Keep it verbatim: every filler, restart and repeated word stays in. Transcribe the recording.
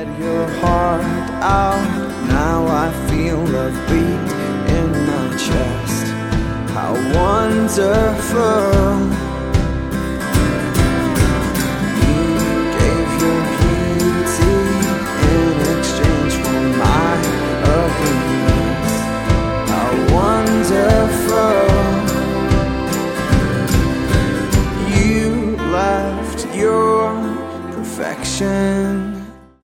Let your heart out, now I feel love beat in my chest. How wonderful